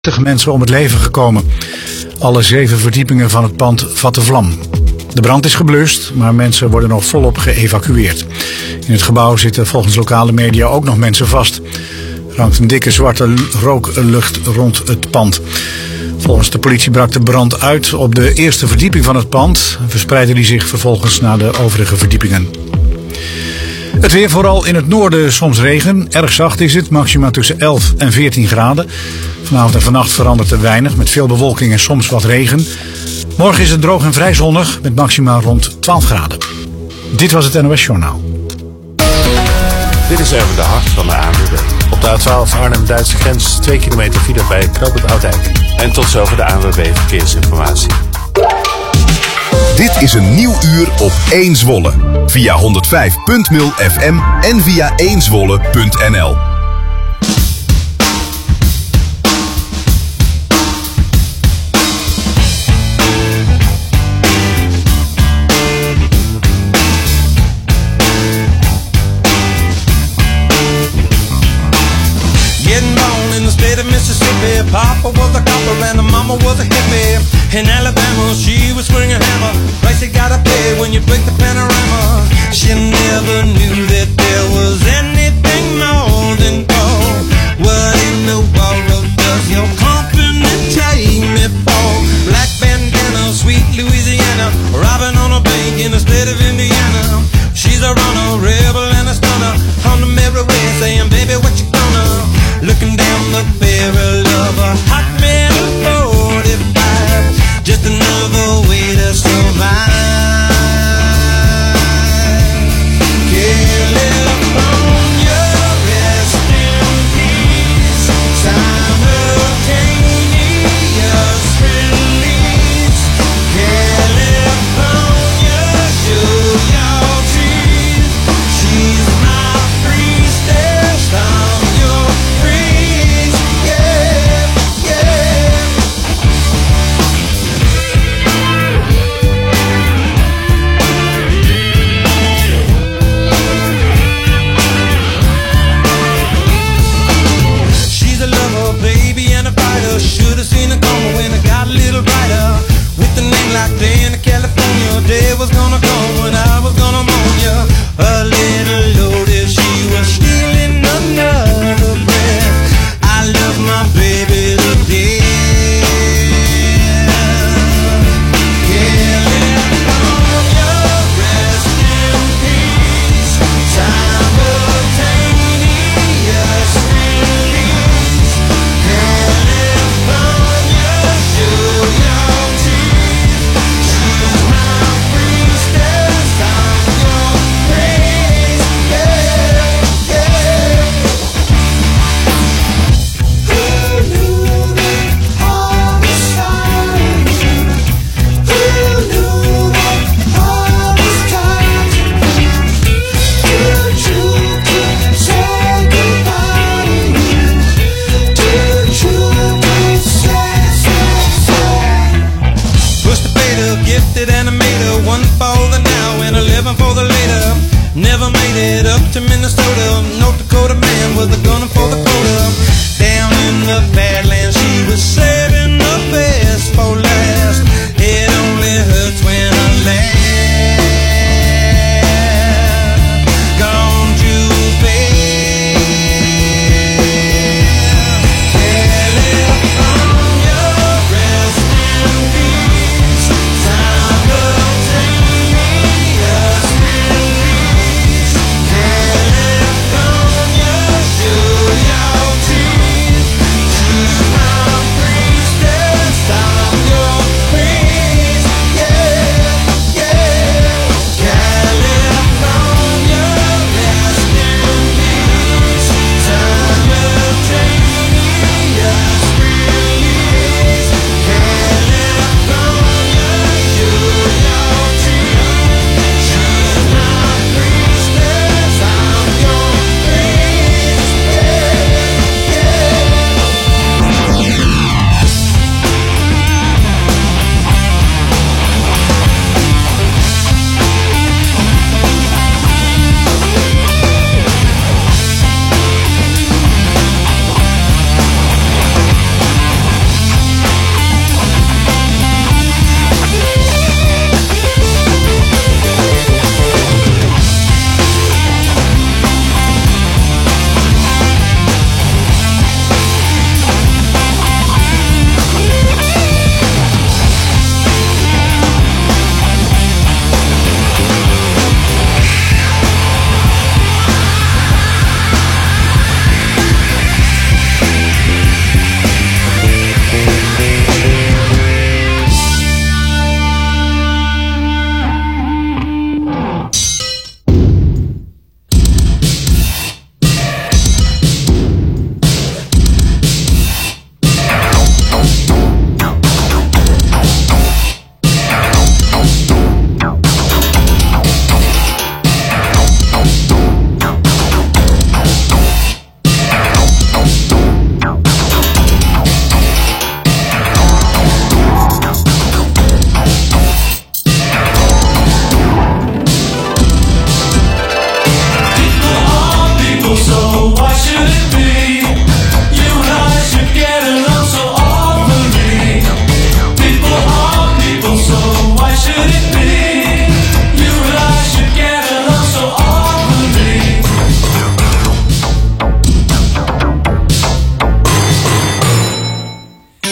mensen om het leven gekomen. Alle 7 verdiepingen van het pand vatten vlam. De brand is geblust, maar mensen worden nog volop geëvacueerd. In het gebouw zitten volgens lokale media ook nog mensen vast. Er hangt een dikke zwarte rooklucht rond het pand. Volgens de politie brak de brand uit op de eerste verdieping van het pand. Verspreidde die zich vervolgens naar de overige verdiepingen. Het weer, vooral in het noorden soms regen. Erg zacht is het, maxima tussen 11 en 14 graden. Vanavond en vannacht verandert er weinig, met veel bewolking en soms wat regen. Morgen is het droog en vrij zonnig, met maxima rond 12 graden. Dit was het NOS Journaal. Dit is even de hart van de ANWB. Op de A12 Arnhem-Duitse grens 2 kilometer file bij knooppunt Oudijk. En tot zover de ANWB Verkeersinformatie. Dit is een nieuw uur op 1 Zwolle. Via 105.0 FM en via 1zwolle.nl. Mississippi, Papa was a copper and the mama was a hippie. In Alabama, she was swinging a hammer. Price you gotta pay when you break the panorama. She never knew that there was anything more than gold. What in the world does your company take me for? Black bandana, sweet Louisiana, robbing on a bank in the state of Indiana. She's a runner, rebel and a stunner. On the merry way saying, baby, what you gonna? Looking down the barrel of a hot metal 45, just another way to survive. California.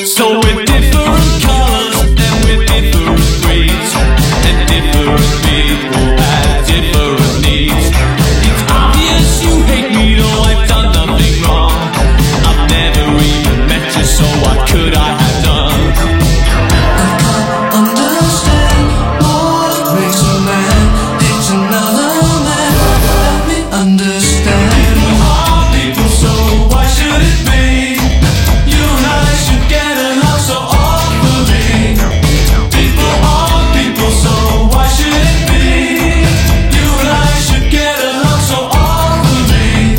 So with different colors and with different breeds and different people have different needs. It's obvious you hate me, though I've done nothing wrong. I've never even met you, so what could I have done? I can't understand what makes a man hate another man. Help me understand. People are people, so why should it be? You and I should get along so awfully. People are people, so why should it be? You and I should get along so awfully.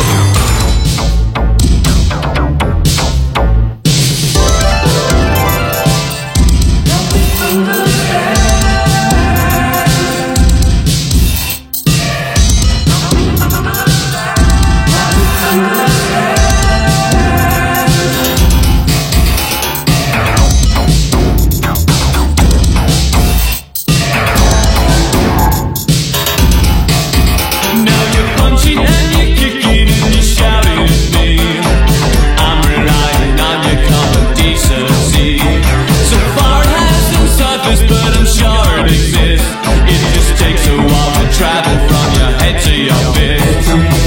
Now you're punching and you're kicking and you're shouting at me. I'm relying on your common decency. So far it hasn't surfaced, but I'm sure it exists. It just takes a while to travel from your head to your fist.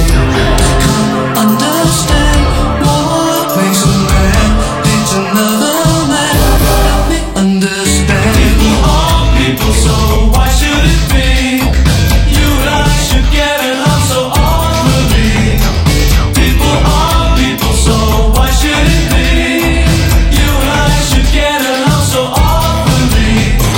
Understand what makes a man hate another man. Help me understand. People are people, so why should it be? You and I should get along so awfully. People are people, so why should it be? You and I should get along so awfully.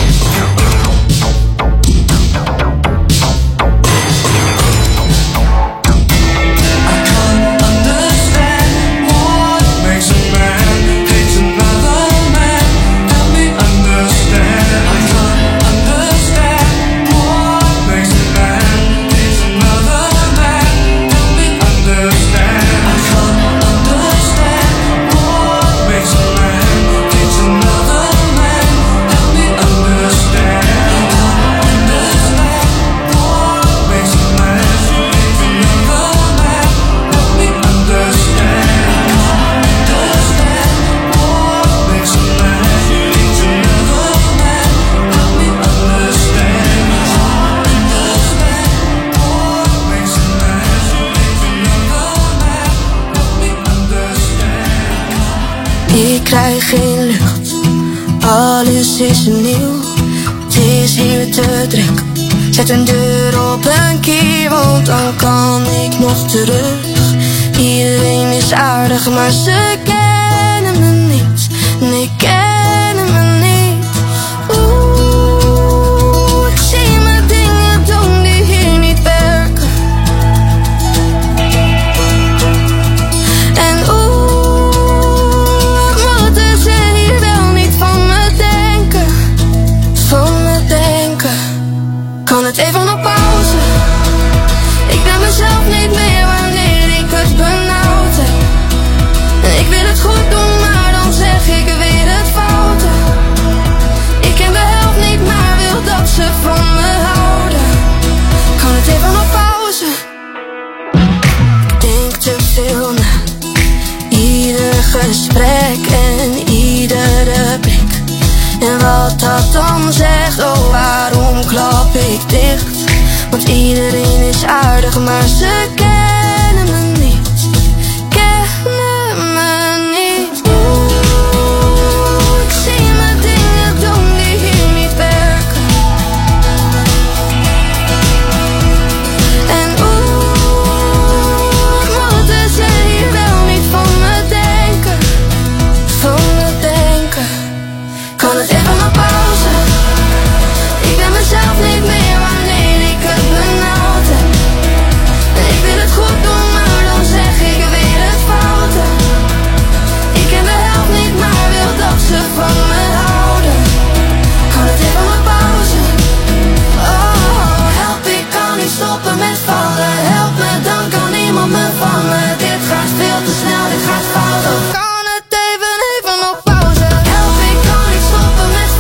I can't understand what makes a man hate another man. Help me understand. I can't understand what makes a man hate another man. Help me understand. I can't understand what makes a man hate another man. Help me understand. I can't understand what makes a man hate another man. Help me understand. I can't understand what makes a man hate another man. Help me understand. I can't understand what makes a man hate another man. Help me understand. Ik krijg geen lucht, alles is nieuw. Het is hier te druk. Zet een deur op een kier, want dan kan ik nog terug. Iedereen is aardig, maar ze kennen me niet. Nee, kennen me niet. Oeh, ik zie me dingen doen die hier niet werken. En wat moeten ze hier wel niet van me denken? Van me denken. Kan het even op pauze? Ik ben mezelf niet meer wanneer ik het benauwd heb. En ik wil het goed doen, maar dan zeg ik weer het foute. Ik ken de helft niet, maar wil dat ze van me houden. Kan het even op pauze? Ik denk te veel na. Ieder gesprek en iedere blik. En wat dat dan zegt, oh waarom klap ik dicht? Want iedereen is aardig, maar ze kennen me niet. Kennen me niet. Oeh, ik zie me dingen doen die hier niet werken. En moeten ze hier wel niet van me denken? Van me denken. Kan het even op pauze? Ik ben mezelf niet meer wanneer ik het benauwd heb. En ik wil het goed doen, maar dan zeg ik weer het foute. Ik ken de helft niet, maar wil dat ze van me houden. Kan het even op pauze? Oh, help, ik kan niet stoppen met vallen. Help me, dan kan niemand me vangen. Dit gaat veel te snel, dit gaat fout. Oh, kan het even op pauze? Help, ik kan niet stoppen met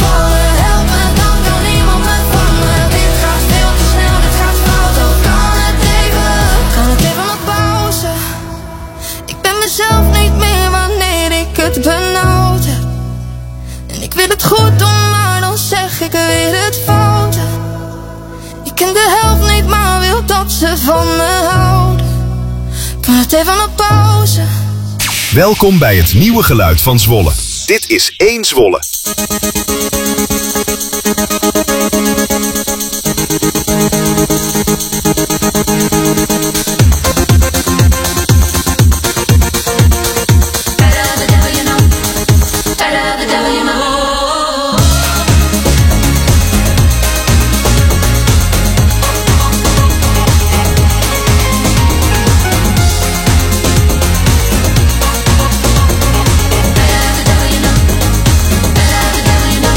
van me houden. Kan het even op pauze? Welkom bij het nieuwe geluid van Zwolle. Dit is 1 Zwolle. You know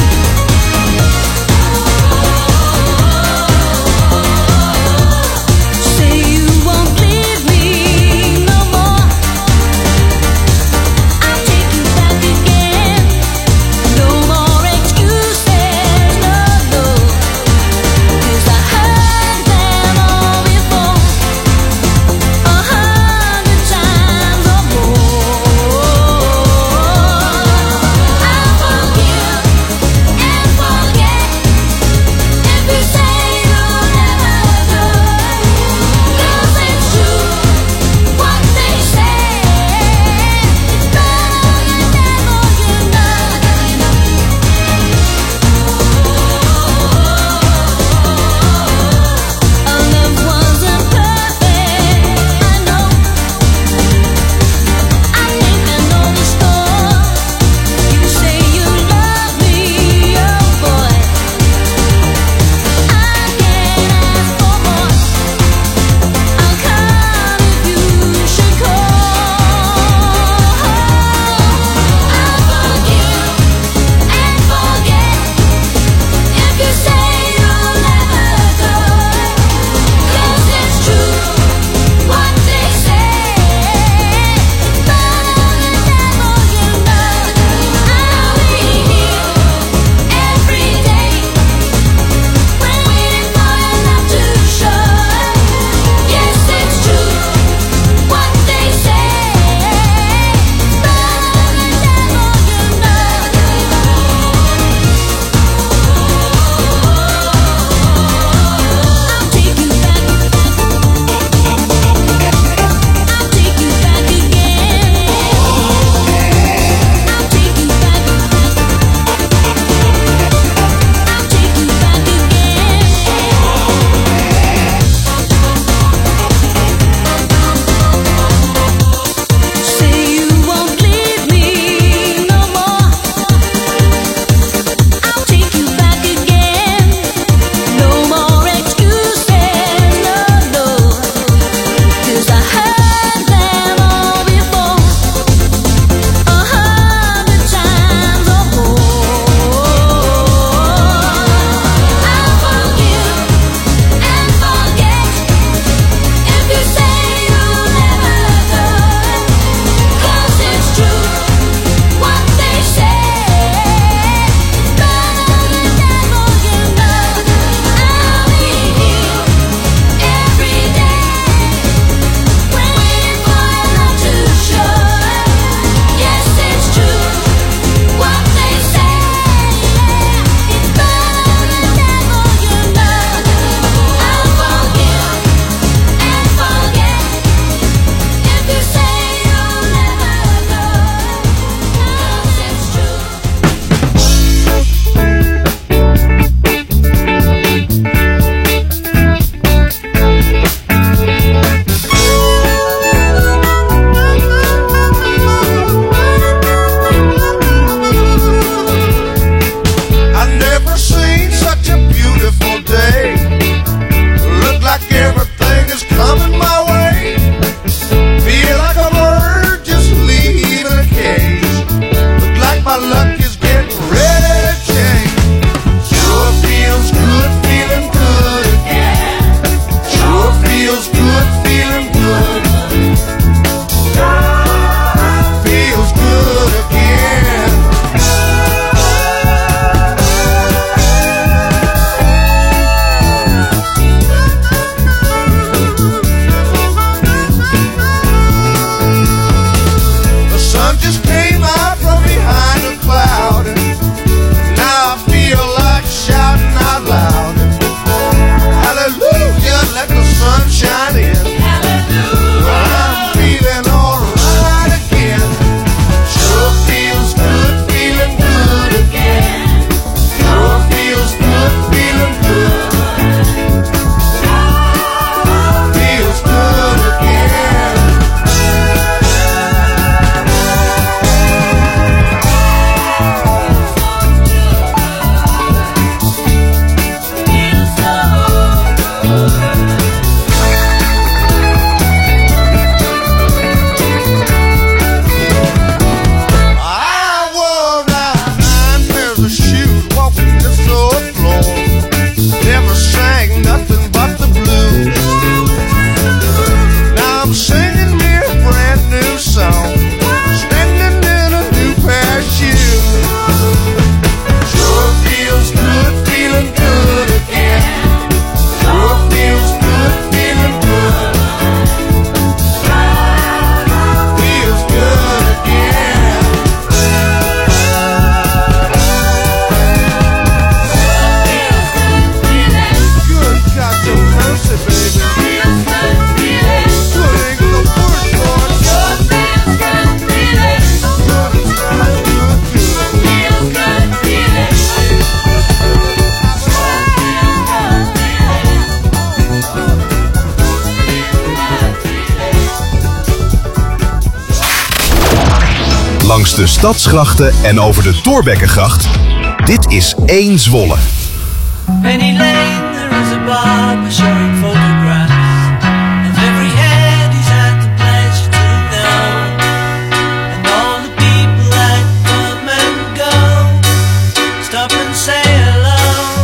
de stadsgrachten en over de Thorbeckengracht. Dit is 1 Zwolle. Penny Lane, there is a barber showing photographs of every head he's had the pleasure to know, and all the people that come and go stop and say hello.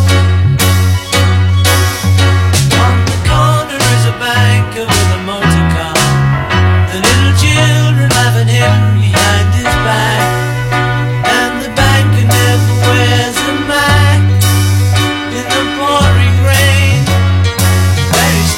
On the corner is a banker with a motor car, the little children laugh at him behind his back, and the banker never wears a mask in the pouring rain. Very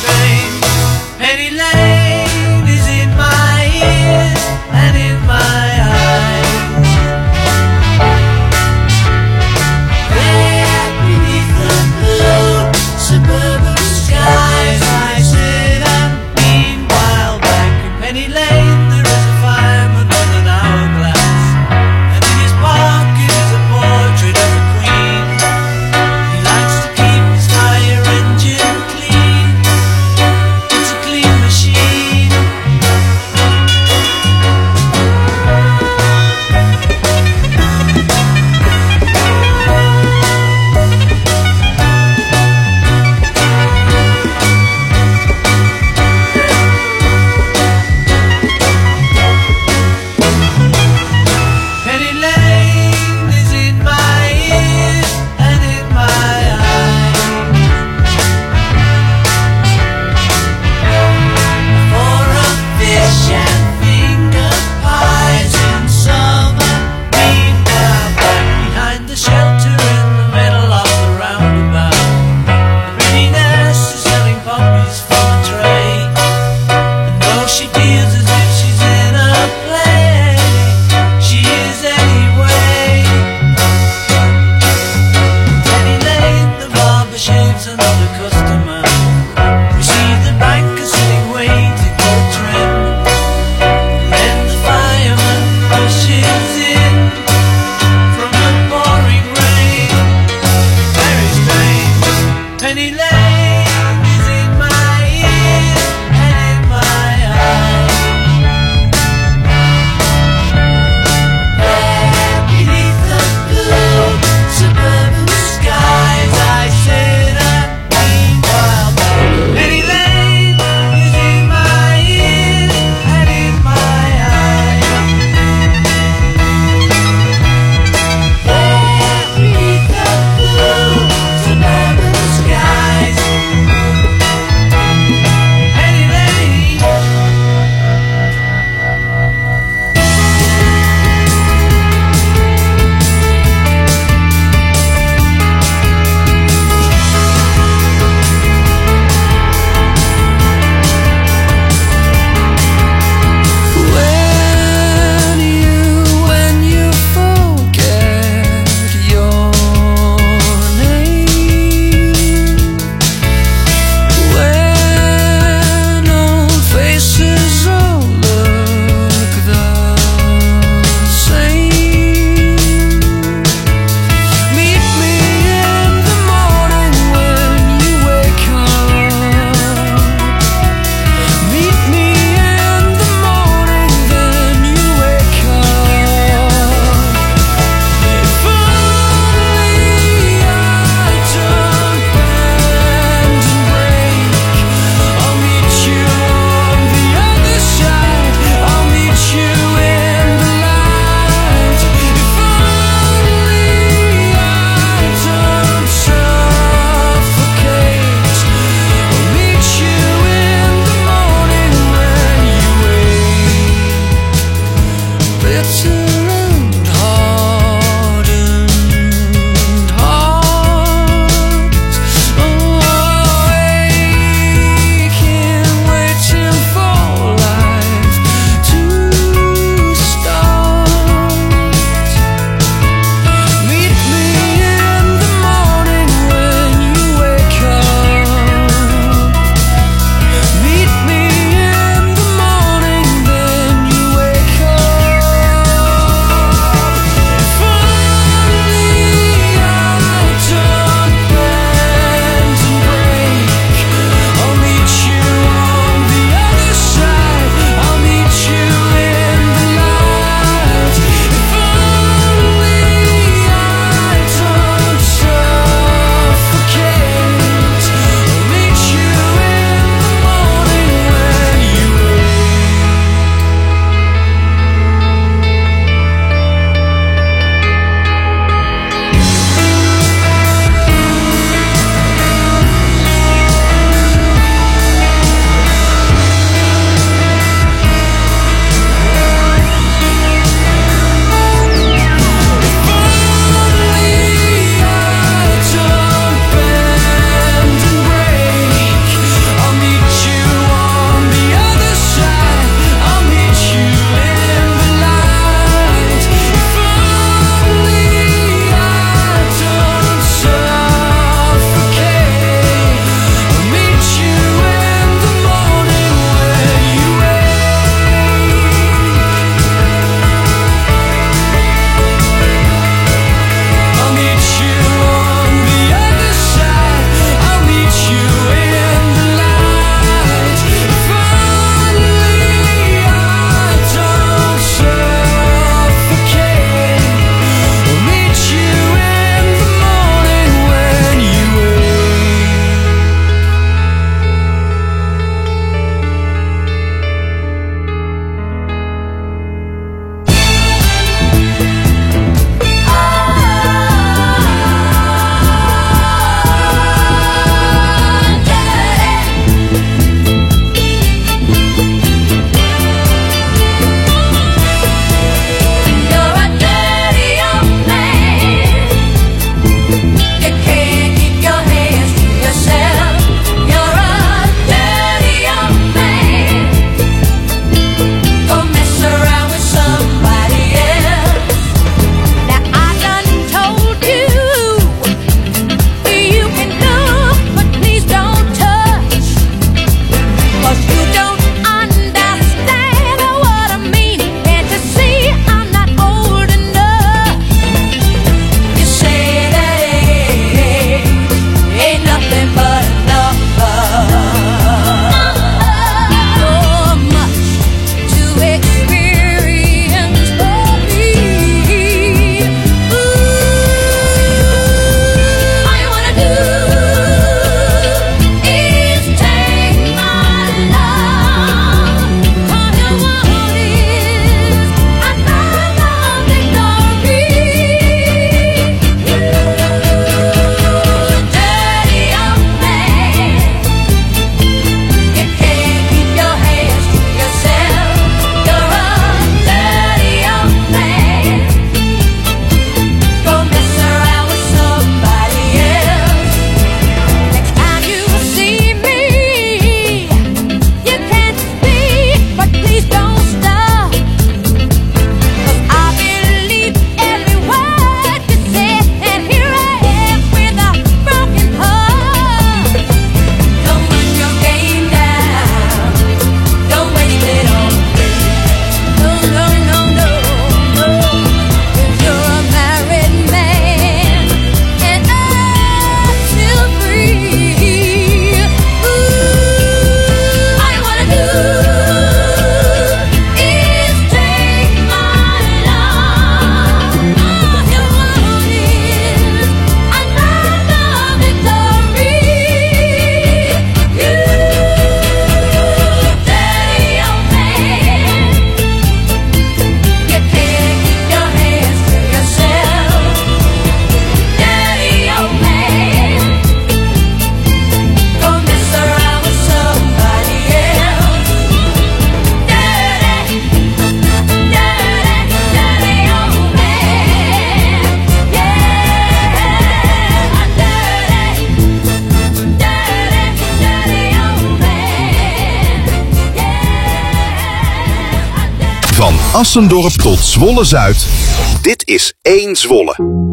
Assendorp tot Zwolle-Zuid. Dit is 1 Zwolle.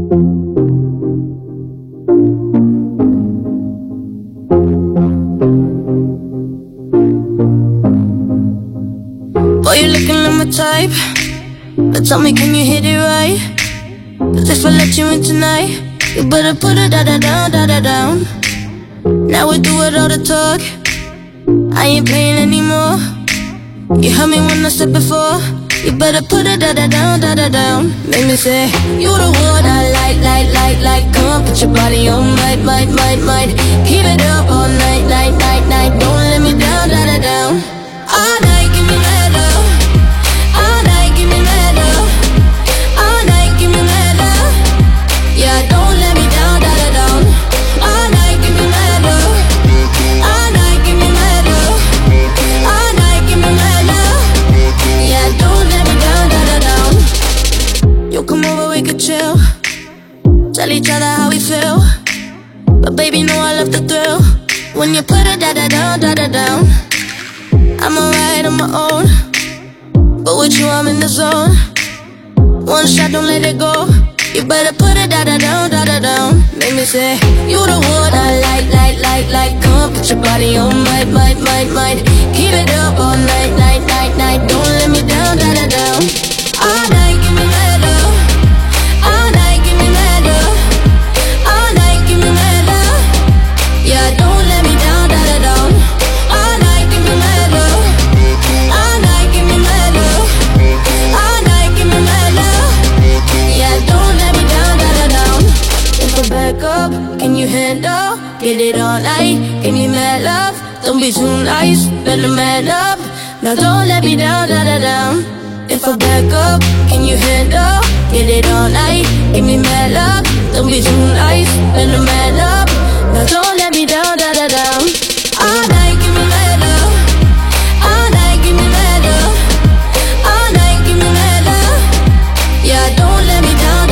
Boy, you're looking like my type, but tell me, can you hit it right? 'Cause if I let you in tonight, you better put it down. Now we do it all the talk, I ain't playing anymore. You heard me when I said before, you better put it down. Make me say, you the one I like. Come on, put your body on, might. Keep it up all night. Don't let me down. All night, give me that love. All night, give me that love. All night, give me that love. Yeah, don't let me down. All night, give me that love. All night, give me that love. All night, give me that love. Yeah, don't let me down. You come over, we could chill. Tell each other how we feel. But baby, know I love the thrill. When you put it down. I'm alright on my own, but with you I'm in the zone. One shot, don't let it go. You better put it down. Make me say, you the one I like. Come on, put your body on, might. Keep it up all night. Don't let me down. All night, give me that love. All night, give me that love. All night, give me that love. Yeah, don't let me down. All night, give me that love. All night, give me that love. All night, give me that love. Yeah, don't let me down. If I back up, can you handle? Get it all night, give me mad love. Don't be too nice, better man up. Now don't let me down. If I back up, can you handle? Get it all night, give me mad love. Don't be too nice, better man up. Now don't let me down. All night, give me mad love. All night, give me mad love. All night, give me mad love. Yeah, don't let me down.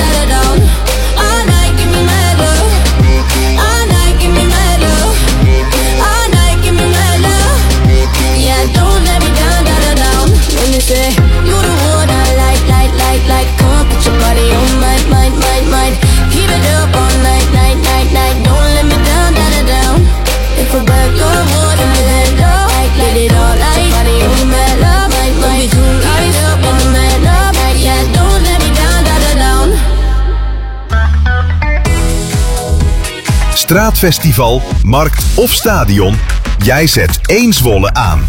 All night, give me mad love. All night, give me mad love. All night, give me mad love. Yeah, don't let me down. Let me say, you the one I like. Come on, put your body on, might. Keep it up all night. Don't let me down. If I back up, what in the hand up? Let it all night. Body on the mad love. Don't be too nice up on the man up. Yeah, don't let me down. Straatfestival, markt of stadion. Jij zet 1 Zwolle aan.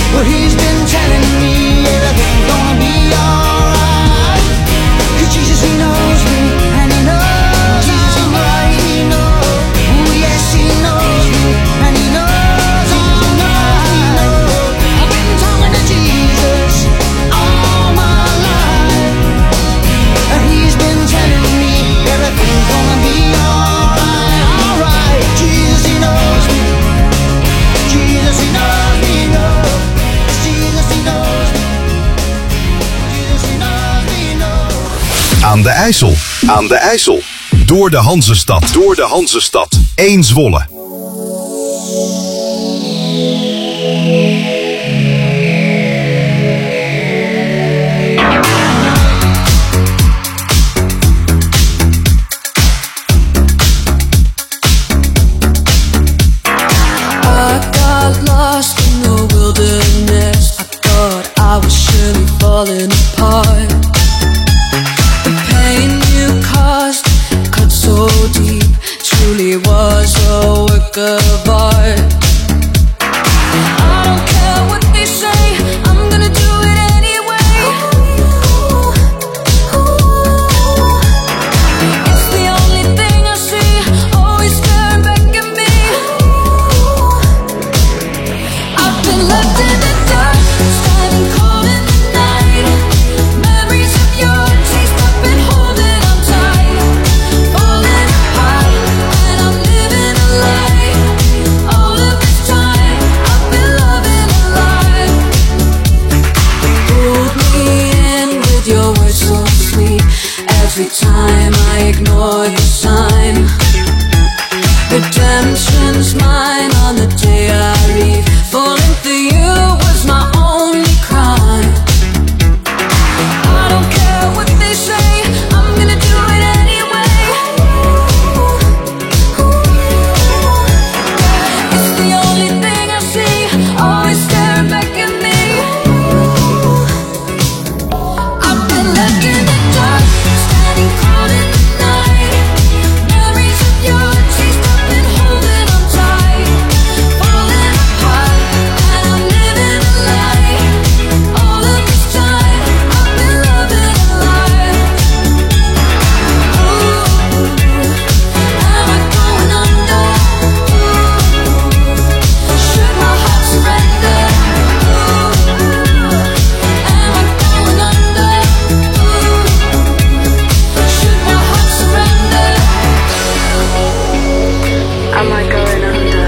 Well, he's been telling me everything's gonna be alright. 'Cause Jesus, he knows me, and he knows I'm right. He knows, oh yes, he knows me, and he knows I'm right. I've been talking to Jesus all my life, and he's been telling me everything's gonna be alright, alright. Jesus, he knows me. Jesus, he knows me, knows. Jesus, he knows me. Jesus, he knows me, knows. Aan de IJssel. Aan de IJssel. Door de Hanzestad. Door de Hanzestad. 1 Zwolle. I got lost in the wilderness. I thought I was surely falling apart. The pain you caused cut so deep, truly was a work of art. I don't care what they say, I'm gonna do it anyway. It's the only thing I see, always staring back at me. I've been left in the dark, standing cold in the night. Memories of your taste, I've been holding on tight. Falling apart, and I'm living a lie. All of this time, I've been loving a lie. Pulled me in with your words so sweet. Every time I ignore the sign. Redemption's mine on the day I leave. Falling for you was my only crime. I don't care what they say, I'm gonna do it anyway. It's the only thing I see, always staring back at me. I've been left in the dark, standing cold in the night. Memories of your taste, I've been holding on tight. Falling apart, and I'm living a lie. All of this time, I've been loving a lie. Ooh, am I going under? Should my heart surrender? Am I going under? Should my heart surrender? Am I going under?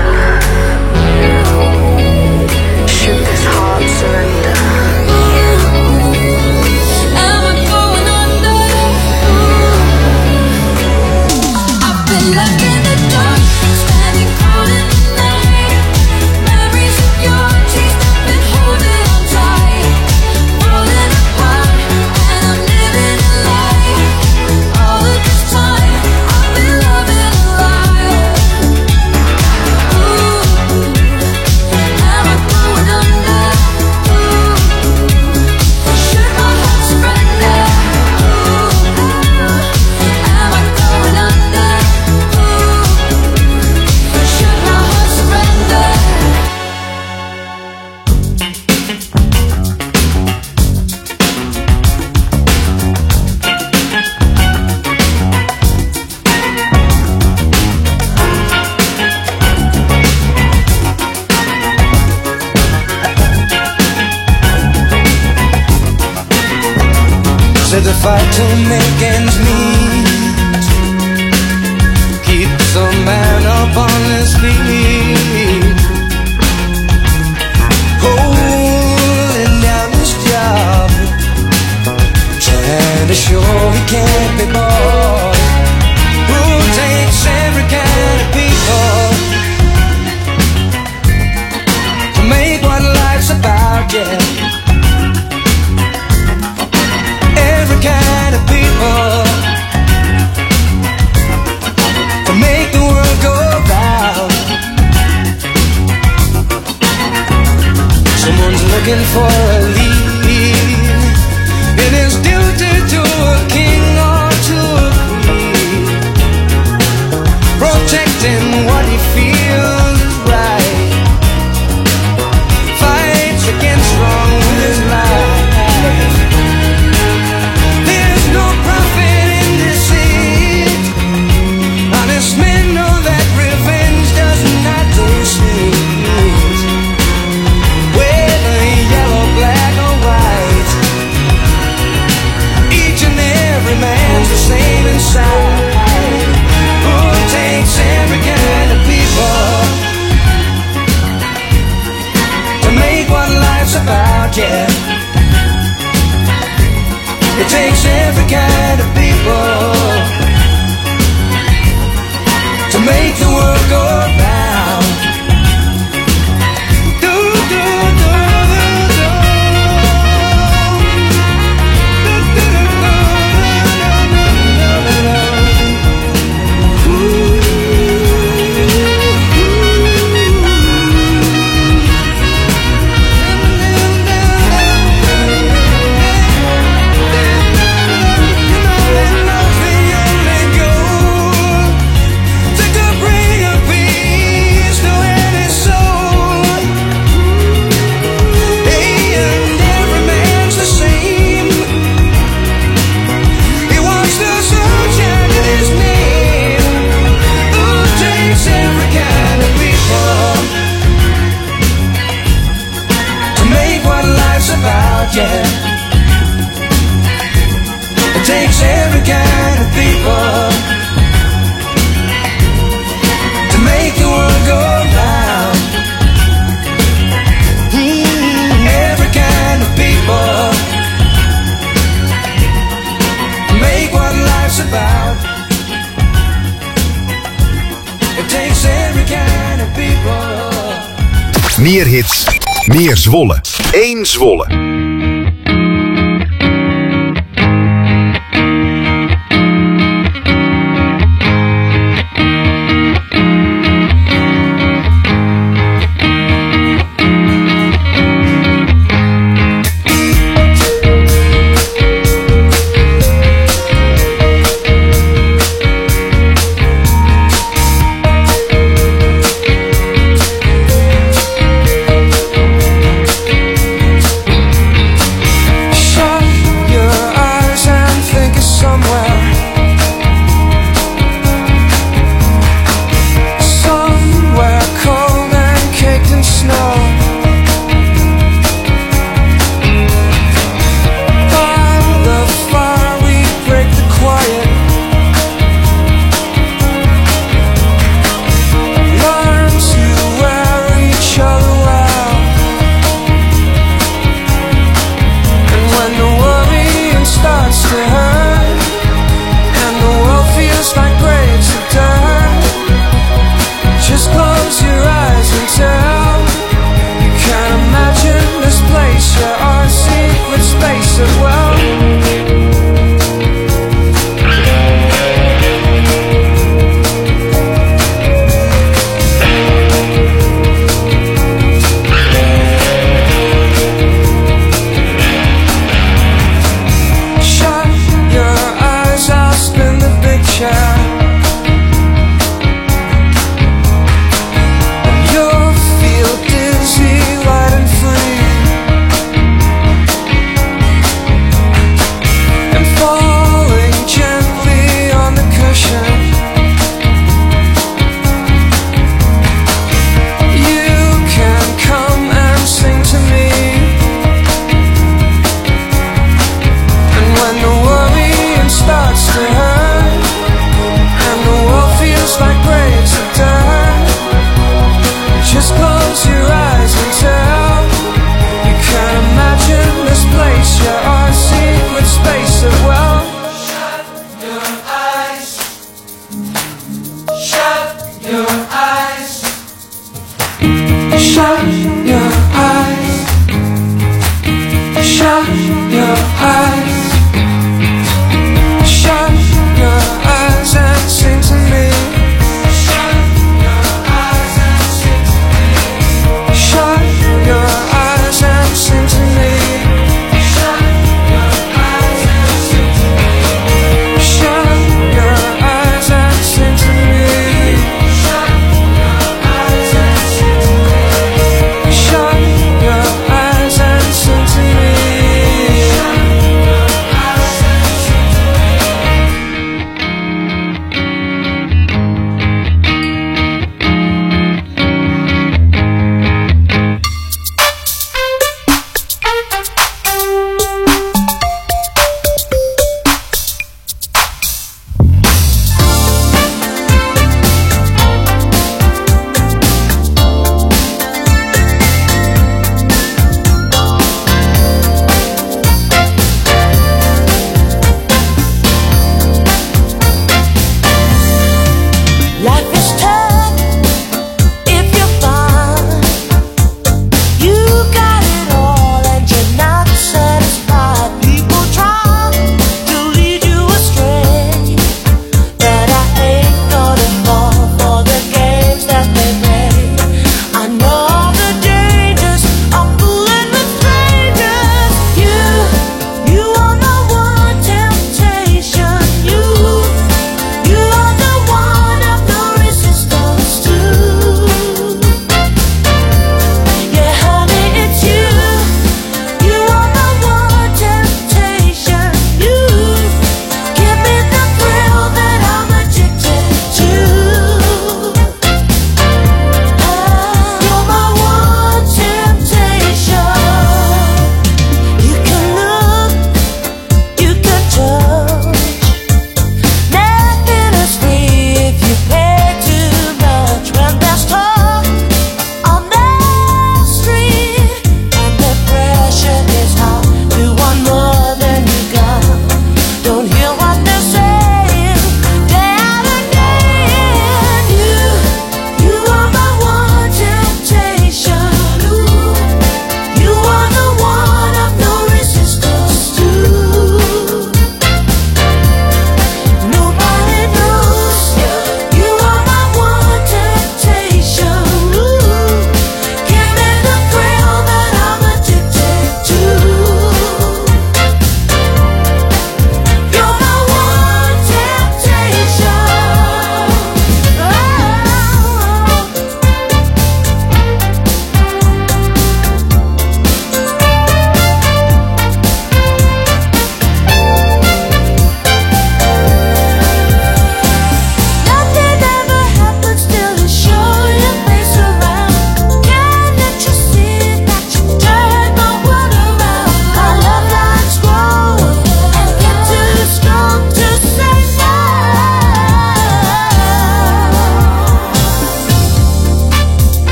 Should this heart surrender? Am I going under? I've been left in the dark, standing cold in the night. Memories of your taste, I've been holding on tight. Falling apart, and I'm living a lie. All of this time, I've been loving a lie. Am I going under? Should my heart surrender? Am I going under? Should my heart surrender? Said the fight to make ends meet keeps a man up on his feet, holding down his job, trying to show he can't be bought. Who takes every kind of people to make what life's about, yeah. Every kind of people to make the world go round. Someone's looking for a lead. It is duty to a king or to a queen, protecting what he feels is right. Fights against make what life's about, yeah. It takes every kind of people to make the world go round. Every kind of people make what life's about. It takes every kind of people. Meer hits, meer Zwolle. 1 Zwolle.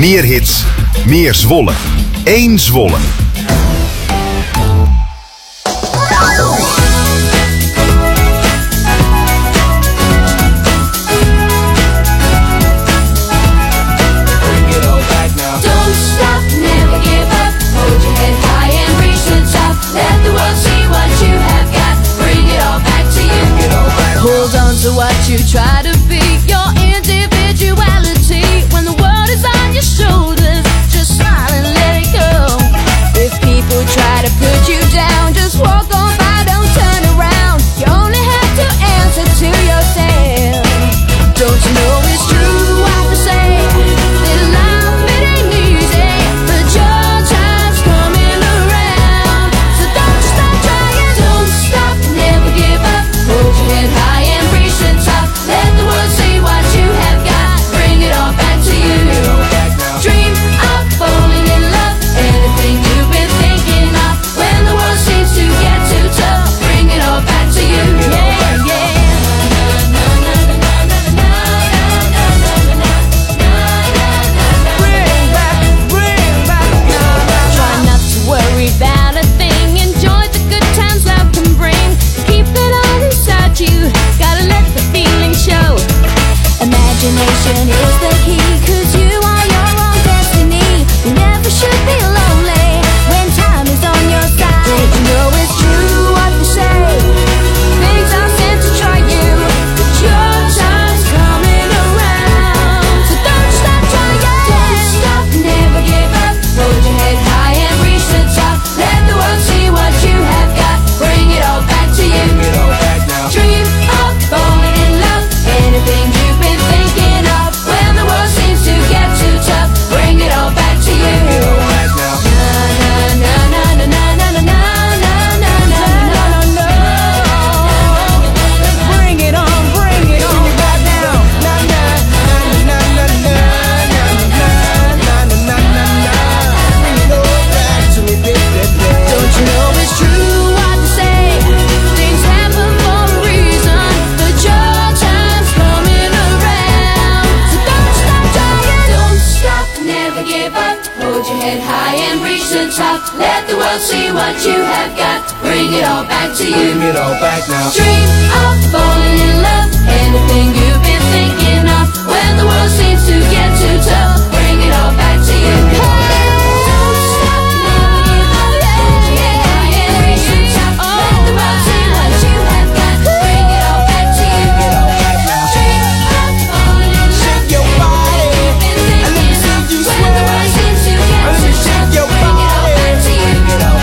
Meer hits, meer Zwolle. 1 Zwolle. Hold on to what you try to be, your individuality. When the world is on your shoulders, just smile and let it go. If people try to put you down, just walk on by, don't turn around. You only have to answer to yourself. Don't you know it's true what they say, that life it ain't easy, but your time's coming around. So don't stop trying, don't stop, never give up. Hold your head high and reach the top. Let the world see what you have got. Bring it all back to you. Dream of falling in love. Anything you've been thinking of. When the world seems to get too tough, bring it all back to you. Yeah, yeah. Try not to worry about a thing. Enjoy the good times love can bring. Keep it all inside you. Gotta let the feeling show. Imagination is the key, 'cause you are your own destiny. You never should be lonely when time is on your side. Don't you know it's true what they say? Things are sent to try you, but your time's coming around. So don't stop trying. Don't stop, never give up. Hold your head high and reach the top. Let the world see what you have got. Bring it all back to you. Dream of falling in love. Anything you've been thinking of. When the world seems to get too tough, bring it all back to you. Na na na na na na na na na na na na. Bring it on back down. Na na na na na na na na na. Bring it all back to me, baby. Don't you know it's true what they say? Things happen for a reason, but your time's coming around. So don't stop trying. Don't stop, never give up. Hold your head high and reach the top. Let the world see what you have got. Bring it all back to you. Dream of falling in love. Anything you've been thinking of. When the world seems to get too tough, bring it all back to you. Don't stop, never give up. Hold your head high and reach the top. Let the world see what you have got. Bring it all back to you. Dream of falling in love. your body. Anything you've been thinking of. When the world seems to get too tough, your bring it all back to you.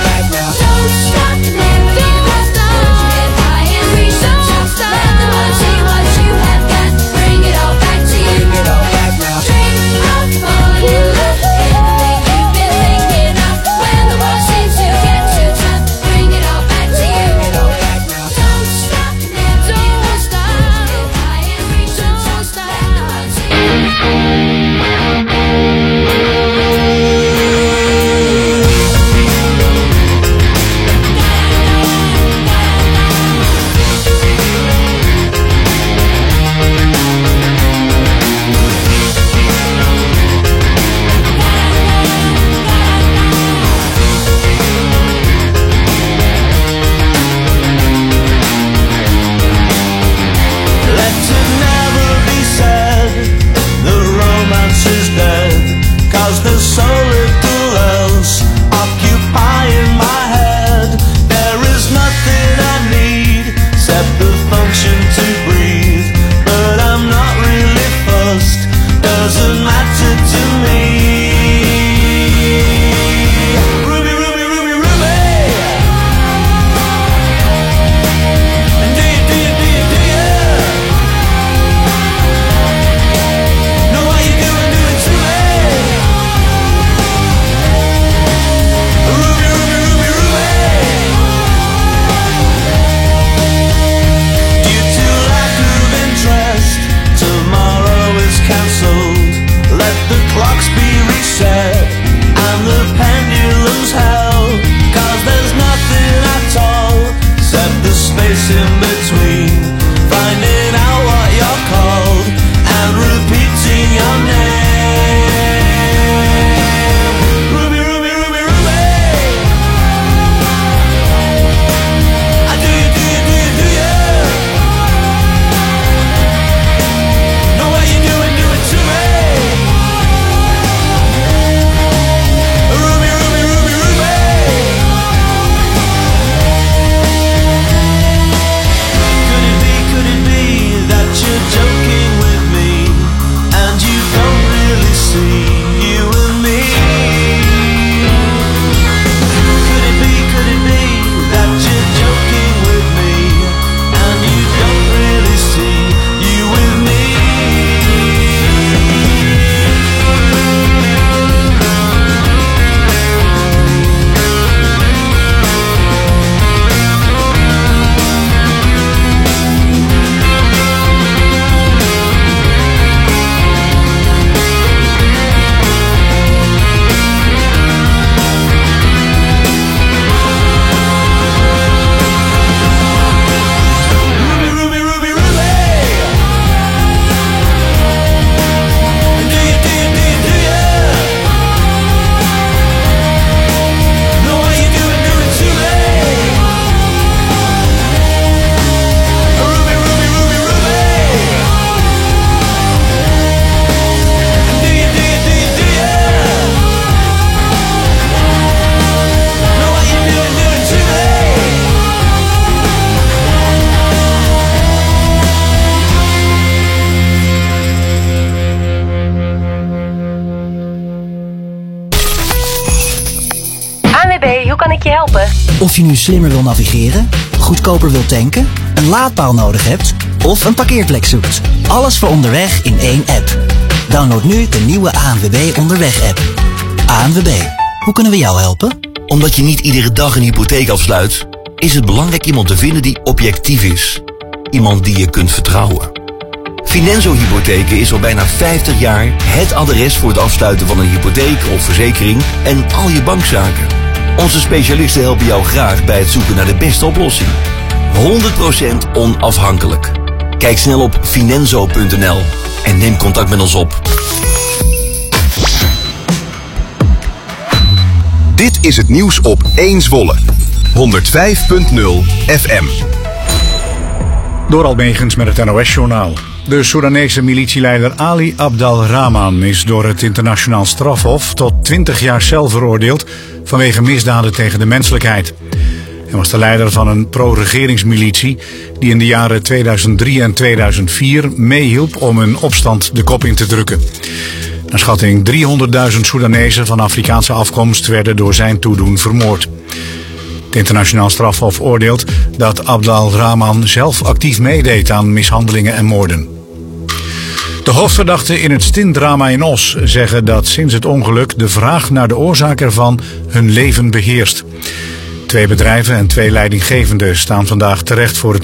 Don't stop, never give up. Hold your head high and reach the top. Let the world see Of je nu slimmer wil navigeren, goedkoper wil tanken, een laadpaal nodig hebt of een parkeerplek zoekt. Alles voor onderweg in één app. Download nu de nieuwe ANWB Onderweg-app. ANWB, hoe kunnen we jou helpen? Omdat je niet iedere dag een hypotheek afsluit, is het belangrijk iemand te vinden die objectief is. Iemand die je kunt vertrouwen. Finanzo Hypotheken is al bijna 50 jaar het adres voor het afsluiten van een hypotheek of verzekering en al je bankzaken. Onze specialisten helpen jou graag bij het zoeken naar de beste oplossing. 100% onafhankelijk. Kijk snel op finanzo.nl en neem contact met ons op. Dit is het nieuws op 1 Zwolle. 105.0 FM. Door Almegens met het NOS-journaal. De Soedanese militieleider Ali Abdel-Rahman is door het internationaal strafhof tot 20 jaar cel veroordeeld vanwege misdaden tegen de menselijkheid. Hij was de leider van een pro-regeringsmilitie die in de jaren 2003 en 2004 meehielp om een opstand de kop in te drukken. Naar schatting 300.000 Soedanezen van Afrikaanse afkomst werden door zijn toedoen vermoord. Het internationaal strafhof oordeelt dat Abdel-Rahman zelf actief meedeed aan mishandelingen en moorden. De hoofdverdachten in het stintdrama in Os zeggen dat sinds het ongeluk de vraag naar de oorzaak ervan hun leven beheerst. 2 bedrijven en 2 leidinggevenden staan vandaag terecht voor het